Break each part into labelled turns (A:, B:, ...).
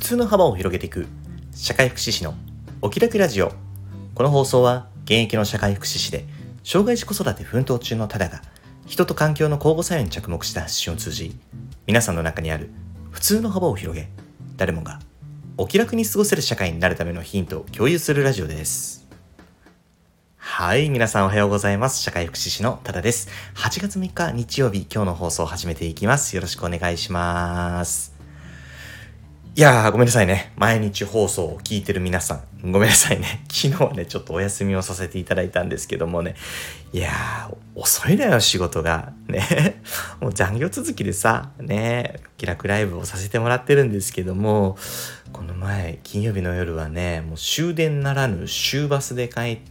A: 通の幅を広げていく社会福祉士のお気楽ラジオ。この放送は現役の社会福祉士で障害児子育て奮闘中のタダが人と環境の交互作用に着目した発信を通じ、皆さんの中にある普通の幅を広げ、誰もがお気楽に過ごせる社会になるためのヒントを共有するラジオです。はい、皆さんおはようございます。社会福祉士のタダです。8月3日日曜日、今日の放送を始めていきます。よろしくお願いします。いやー、ごめんなさいね。毎日放送を聞いてる皆さん、ごめんなさいね。昨日はね、ちょっとお休みをさせていただいたんですけどもね。いやー、遅いのよ、仕事が。ね。もう残業続きでさ、ね、気楽ライブをさせてもらってるんですけども、この前、金曜日の夜はね、もう終電ならぬ終バスで帰って、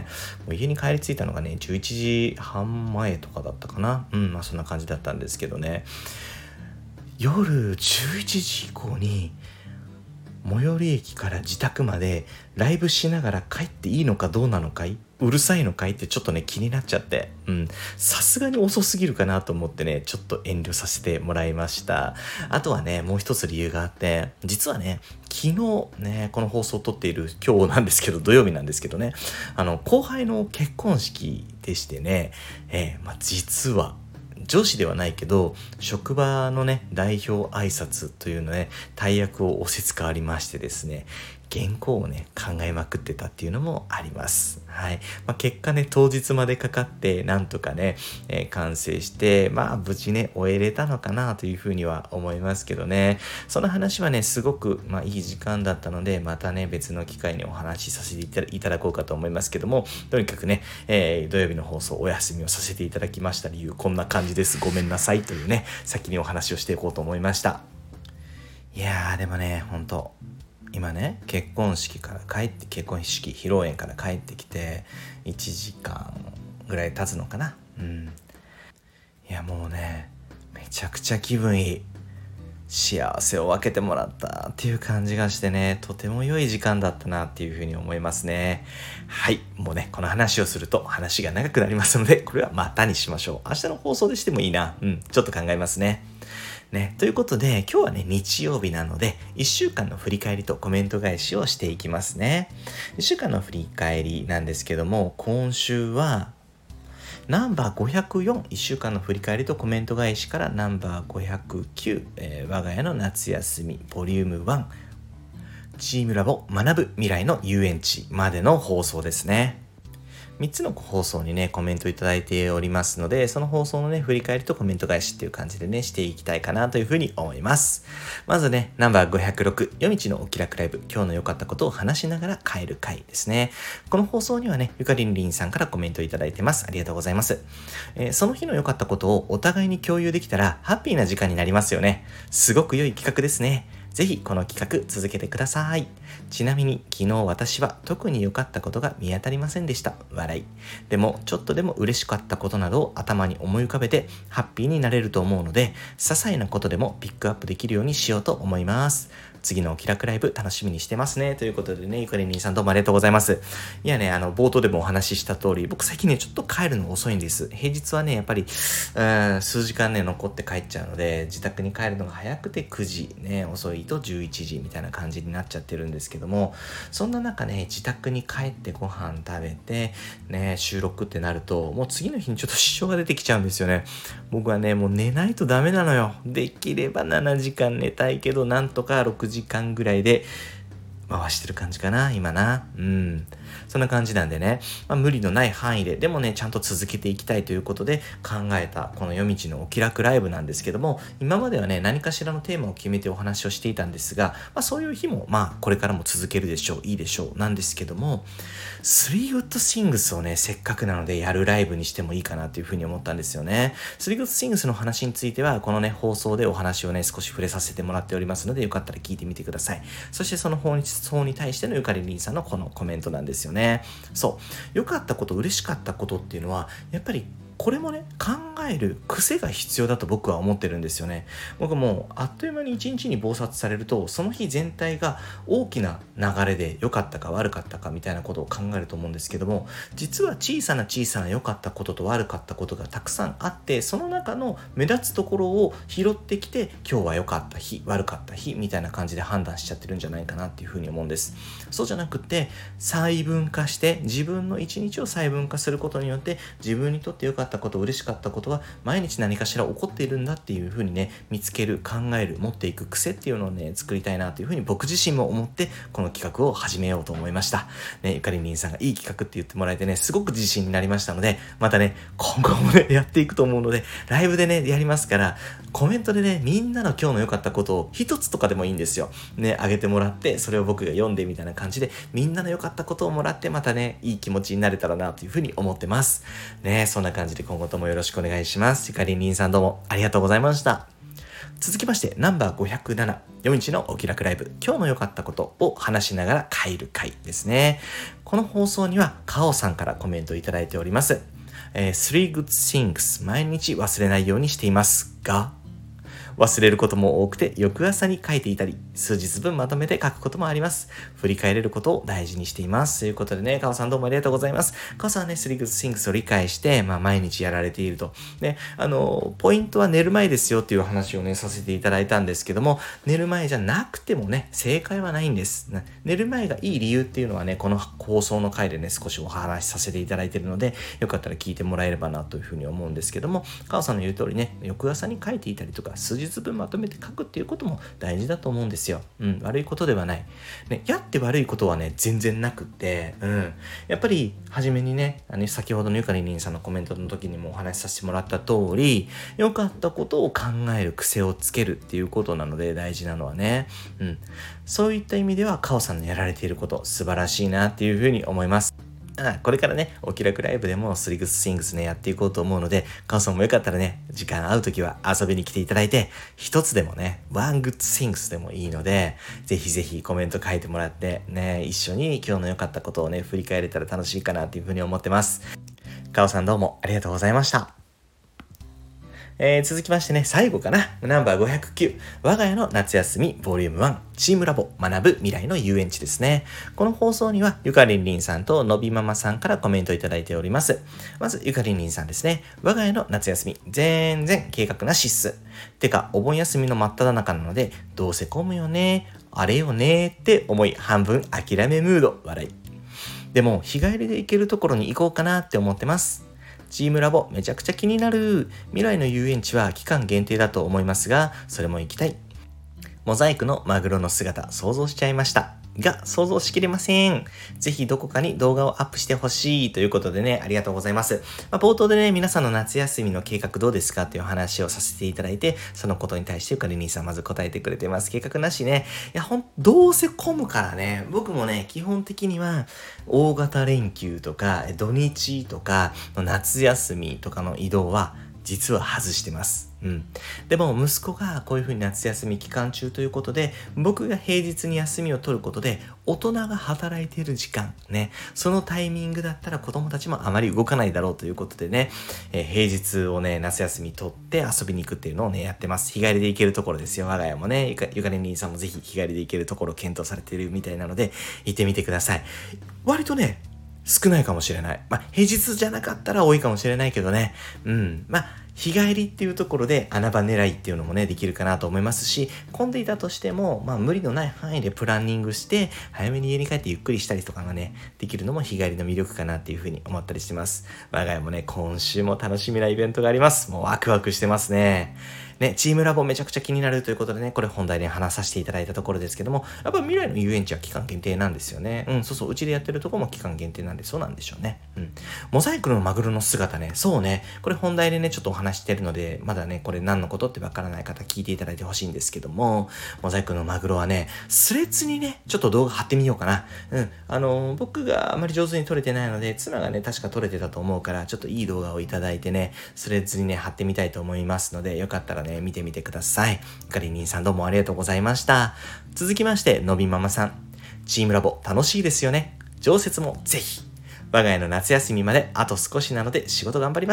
A: もう家に帰り着いたのがね、11時半前とかだったかな。まあそんな感じだったんですけどね。夜11時以降に最寄り駅から自宅までライブしながら帰っていいのかどうなのかうるさいのかいってちょっとね気になっちゃって、さすがに遅すぎるかなと思ってね、ちょっと遠慮させてもらいました。あとはね、もう一つ理由があって、実はね、昨日ね、この放送を撮っている今日なんですけど、土曜日なんですけどね、後輩の結婚式でしてね、実は上司ではないけど職場のね代表挨拶というのね大役を仰せつかわりましてですね、原稿をね考えまくってたっていうのもあります。はい。結果ね当日までかかってなんとかね、完成して無事ね終えれたのかなというふうには思いますけどね。その話はねすごくいい時間だったので、またね別の機会にお話しさせていただこうかと思いますけども、とにかくね、土曜日の放送お休みをさせていただきました理由こんな感じです。ごめんなさいというね先にお話をしていこうと思いました。いやーでもね本当今ね結婚式披露宴から帰ってきて1時間ぐらい経つのかな。いやもうねめちゃくちゃ気分いい、幸せを分けてもらったっていう感じがしてね、とても良い時間だったなっていうふうに思いますね。はい、もうねこの話をすると話が長くなりますので、これはまたにしましょう。明日の放送でしてもいいな。ちょっと考えますね。ということで今日はね日曜日なので1週間の振り返りとコメント返しをしていきますね。1週間の振り返りなんですけども、今週はナンバー504、1週間の振り返りとコメント返しからナンバー509、我が家の夏休みボリューム1、チームラボ学ぶ未来の遊園地までの放送ですね。3つの放送にねコメントいただいておりますので、その放送のね振り返りとコメント返しっていう感じでねしていきたいかなというふうに思います。まずねナンバー506、夜道のお気楽ライブ、今日の良かったことを話しながら帰る回ですね。この放送にはねゆかりんりんさんからコメントいただいてます。ありがとうございます。その日の良かったことをお互いに共有できたらハッピーな時間になりますよね。すごく良い企画ですね。ぜひこの企画続けてください。ちなみに昨日私は特に良かったことが見当たりませんでした。笑い。でもちょっとでも嬉しかったことなどを頭に思い浮かべてハッピーになれると思うので、些細なことでもピックアップできるようにしようと思います。次のお気楽ライブ楽しみにしてますね。ということでね、ゆかりんさんどうもありがとうございます。いやね、冒頭でもお話しした通り、僕最近ね、ちょっと帰るの遅いんです。平日はね、やっぱり、数時間ね、残って帰っちゃうので、自宅に帰るのが早くて9時、ね、遅いと11時みたいな感じになっちゃってるんですけども、そんな中ね、自宅に帰ってご飯食べて、ね、収録ってなると、もう次の日にちょっと支障が出てきちゃうんですよね。僕はね、もう寝ないとダメなのよ。できれば7時間寝たいけど、なんとか6時間ぐらいで回してる感じかな今な。そんな感じなんでね、無理のない範囲ででもねちゃんと続けていきたいということで考えたこの夜道のお気楽ライブなんですけども、今まではね何かしらのテーマを決めてお話をしていたんですが、そういう日もこれからも続けるでしょう、いいでしょうなんですけども、スリーグッドシングスをねせっかくなのでやるライブにしてもいいかなというふうに思ったんですよね。スリーグッドシングスの話についてはこのね放送でお話をね少し触れさせてもらっておりますので、よかったら聞いてみてください。そしてその放送に対してのゆかりりんさんのこのコメントなんですよね。そう、良かったこと、嬉しかったことっていうのはやっぱりこれもね、考える癖が必要だと僕は思ってるんですよね。僕もあっという間に一日に忙殺されると、その日全体が大きな流れで良かったか悪かったかみたいなことを考えると思うんですけども、実は小さな良かったことと悪かったことがたくさんあって、その中の目立つところを拾ってきて、今日は良かった日、悪かった日みたいな感じで判断しちゃってるんじゃないかなっていうふうに思うんです。そうじゃなくて、細分化して、自分の一日を細分化することによって、自分にとって良かったこと、嬉しかったことは毎日何かしら起こっているんだっていうふうにね、見つける、考える、持っていく癖っていうのをね、作りたいなというふうに僕自身も思って、この企画を始めようと思いました。ね、ゆかりんりんさんがいい企画って言ってもらえてね、すごく自信になりましたので、またね、今後もね、やっていくと思うので、ライブでね、やりますから、コメントでね、みんなの今日の良かったことを一つとかでもいいんですよ。ね、あげてもらって、それを僕が読んでみたいな感じで、みんなの良かったことをもらって、またね、いい気持ちになれたらなというふうに思ってます。ね、そんな感じで今後ともよろしくお願いします。ゆかりんりんさんどうもありがとうございました。続きまして、ナンバー507、4日のお気楽ライブ、今日の良かったことを話しながら帰る回ですね。この放送には、カオさんからコメントいただいております。Three good things 毎日忘れないようにしていますが、忘れることも多くて翌朝に書いていたり、数日分まとめて書くこともあります。振り返れることを大事にしています。ということでね、カオさんどうもありがとうございます。カオさんはね、3 good things を理解して、毎日やられていると。ね、ポイントは寝る前ですよっていう話をね、させていただいたんですけども、寝る前じゃなくてもね、正解はないんです。寝る前がいい理由っていうのはね、この放送の回でね、少しお話しさせていただいているので、よかったら聞いてもらえればなというふうに思うんですけども、カオさんの言う通りね、翌朝に書いていたりとか、数日分まとめて書くっていうことも大事だと思うんですよ。悪いことではない。ね、やって悪いことはね、全然なくって、やっぱり、初めにね、先ほどのゆかりんりんさんのコメントの時にもお話しさせてもらった通り、良かったことを考える癖をつけるっていうことなので、大事なのはね。そういった意味では、カオさんのやられていること、素晴らしいなっていうふうに思います。これからね、お気楽ライブでも3 good things ね、やっていこうと思うので、カオさんもよかったらね、時間合うときは遊びに来ていただいて、一つでもね、one good things でもいいので、ぜひぜひコメント書いてもらって、ね、一緒に今日の良かったことをね、振り返れたら楽しいかなっていうふうに思ってます。カオさんどうもありがとうございました。続きましてね、最後かな。ナンバー509。我が家の夏休みボリューム1。チームラボ学ぶ未来の遊園地ですね。この放送にはゆかりんりんさんとのびママさんからコメントいただいております。まずゆかりんりんさんですね。我が家の夏休み全然計画なしっす。てかお盆休みの真っ只中なのでどうせ混むよね、あれよねって思い半分諦めムード笑い。でも日帰りで行けるところに行こうかなって思ってます。チームラボめちゃくちゃ気になる。未来の遊園地は期間限定だと思いますが、それも行きたい。モザイクのマグロの姿想像しちゃいました。が想像しきれません。ぜひどこかに動画をアップしてほしいということでね、ありがとうございます。冒頭でね、皆さんの夏休みの計画どうですかという話をさせていただいて、そのことに対してゆかり兄さんまず答えてくれてます。計画なしね。いや、どうせ混むからね、僕もね、基本的には大型連休とか土日とかの夏休みとかの移動は実は外してます。でも息子がこういう風に夏休み期間中ということで、僕が平日に休みを取ることで、大人が働いている時間ね、そのタイミングだったら子供たちもあまり動かないだろうということでね、平日をね、夏休み取って遊びに行くっていうのをね、やってます。日帰りで行けるところですよ。我が家もね、ゆかりんりんさんもぜひ日帰りで行けるところを検討されているみたいなので、行ってみてください。割とね、少ないかもしれない。平日じゃなかったら多いかもしれないけどね。日帰りっていうところで穴場狙いっていうのもね、できるかなと思いますし、混んでいたとしても、無理のない範囲でプランニングして、早めに家に帰ってゆっくりしたりとかがね、できるのも日帰りの魅力かなっていうふうに思ったりしてます。我が家もね、今週も楽しみなイベントがあります。もうワクワクしてますね。ね、チームラボめちゃくちゃ気になるということでね、これ本題で話させていただいたところですけども、やっぱ未来の遊園地は期間限定なんですよね。うちでやってるところも期間限定なんでそうなんでしょうね。モザイクのマグロの姿ね、そうね、これ本題でね、ちょっとお話してるので、まだね、これ何のことってわからない方聞いていただいてほしいんですけども、モザイクのマグロはね、スレッズにね、ちょっと動画貼ってみようかな。僕があまり上手に撮れてないので、妻がね、確か撮れてたと思うから、ちょっといい動画をいただいてね、スレッズにね、貼ってみたいと思いますので、よかったらね、見てみてください。ゆかりんりんさんどうもありがとうございました。続きまして、のびママさん。チームラボ楽しいですよね。常設もぜひ。我が家の夏休みまであと少しなので仕事頑張ります。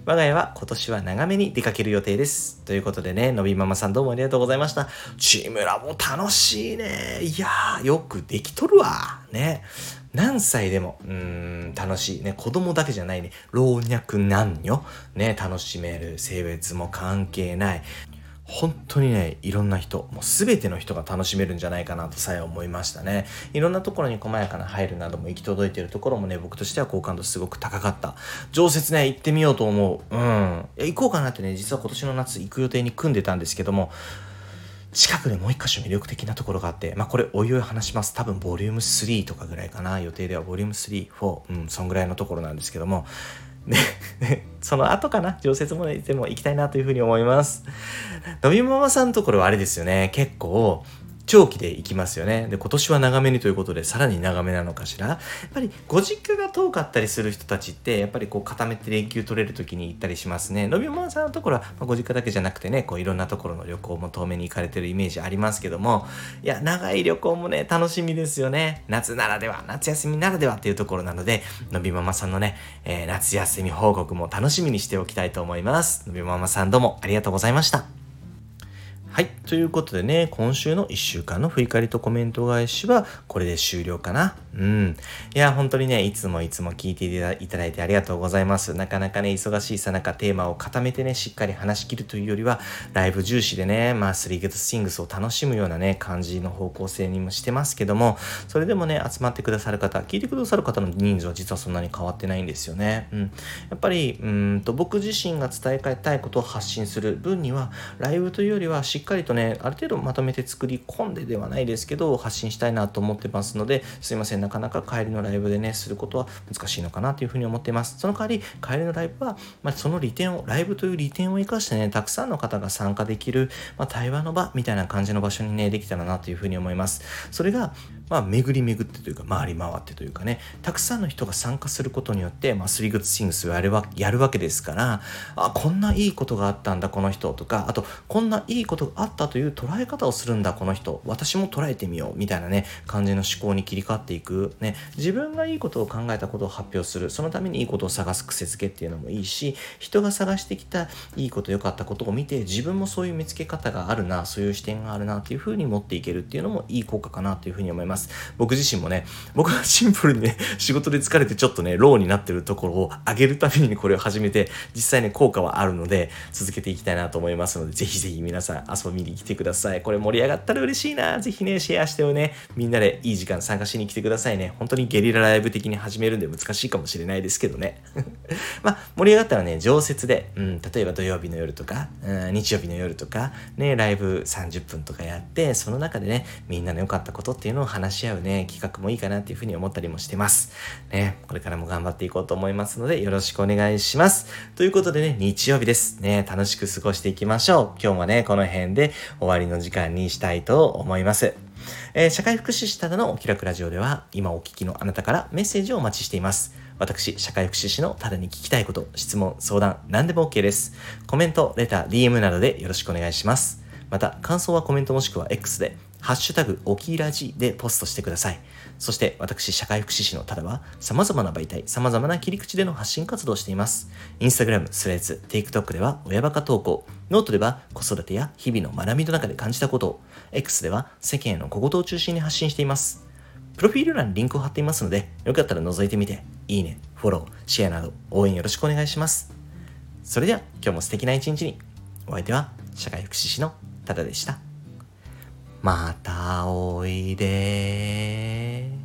A: 我が家は今年は長めに出かける予定です。ということでね、のびママさんどうもありがとうございました。チームラボ楽しいね。いやー、よくできとるわ。ね。何歳でも、楽しい。ね、子供だけじゃないね。老若男女。ね、楽しめる。性別も関係ない。本当にね、いろんな人、もう全ての人が楽しめるんじゃないかなとさえ思いましたね。いろんなところに細やかな配慮なども行き届いているところもね、僕としては好感度すごく高かった。常設ね、行ってみようと思う。行こうかなってね、実は今年の夏行く予定に組んでたんですけども、近くでもう一箇所魅力的なところがあって、これおいおい話します。多分ボリューム3とかぐらいかな。予定ではボリューム3、4、そんぐらいのところなんですけども、で、その後かな、常設もね、でも行きたいなというふうに思います。のびママさんのところはあれですよね、結構、長期で行きますよね。で、今年は長めにということで、さらに長めなのかしら。やっぱり、ご実家が遠かったりする人たちって、やっぱりこう、固めて連休取れる時に行ったりしますね。のびママさんのところは、ご実家だけじゃなくてね、こう、いろんなところの旅行も遠めに行かれてるイメージありますけども、いや、長い旅行もね、楽しみですよね。夏ならでは、夏休みならではっていうところなので、のびママさんのね、夏休み報告も楽しみにしておきたいと思います。のびママさんどうもありがとうございました。はい。ということでね、今週の1週間の振り返りとコメント返しは、これで終了かな。いや、本当にね、いつも聞いていただいてありがとうございます。なかなかね、忙しいさなかテーマを固めてね、しっかり話し切るというよりは、ライブ重視でね、3 Good Things を楽しむようなね、感じの方向性にもしてますけども、それでもね、集まってくださる方、聞いてくださる方の人数は実はそんなに変わってないんですよね。やっぱり、僕自身が伝えたいことを発信する分には、ライブというよりはしっかりとね、ある程度まとめて作り込んでではないですけど、発信したいなと思ってますので、すいません、なかなか帰りのライブでね、することは難しいのかなというふうに思っています。その代わり、帰りのライブは、そのライブという利点を生かしてね、たくさんの方が参加できる、対話の場みたいな感じの場所にね、できたらなというふうに思います。それが、巡り巡ってというか、回り回ってというかね、たくさんの人が参加することによって、3 Good Things をやるわけですから、こんないいことがあったんだ、この人とか、あと、こんないいことがあったという捉え方をするんだ、この人。私も捉えてみよう、みたいなね、感じの思考に切り替わっていく。ね、自分がいいことを考えたことを発表する。そのためにいいことを探す癖づけっていうのもいいし、人が探してきたいいこと、良かったことを見て、自分もそういう見つけ方があるな、そういう視点があるな、っていう風に持っていけるっていうのもいい効果かなという風に思います。僕自身もね、僕はシンプルにね、仕事で疲れてちょっとね、ローになってるところを上げるためにこれを始めて、実際ね、効果はあるので、続けていきたいなと思いますので、ぜひぜひ皆さん遊びに来てください。これ盛り上がったら嬉しいな。ぜひね、シェアしてね、みんなでいい時間参加しに来てくださいね。本当にゲリラライブ的に始めるんで難しいかもしれないですけどね。盛り上がったらね、常設で、例えば土曜日の夜とか、日曜日の夜とか、ね、ライブ30分とかやって、その中でね、みんなの良かったことっていうのを話し合うね、企画もいいかなっていうふうに思ったりもしてます。ね、これからも頑張っていこうと思いますので、よろしくお願いします。ということでね、日曜日です。ね、楽しく過ごしていきましょう。今日もね、この辺で終わりの時間にしたいと思います。社会福祉士ただのお気楽ラジオでは、今お聞きのあなたからメッセージをお待ちしています。私、社会福祉士のただに聞きたいこと、質問、相談、何でも OK です。コメント、レター、DM などでよろしくお願いします。また、感想はコメントもしくは X で、ハッシュタグおきらじでポストしてください。そして私、社会福祉士のただは様々な媒体、様々な切り口での発信活動をしています。インスタグラム、スレッズ、TikTok では親バカ投稿、ノートでは子育てや日々の学びの中で感じたことを、X では世間への小言を中心に発信しています。プロフィール欄にリンクを貼っていますので、よかったら覗いてみて、いいね、フォロー、シェアなど応援よろしくお願いします。それでは今日も素敵な一日に。お相手は社会福祉士のただでした。またおいで。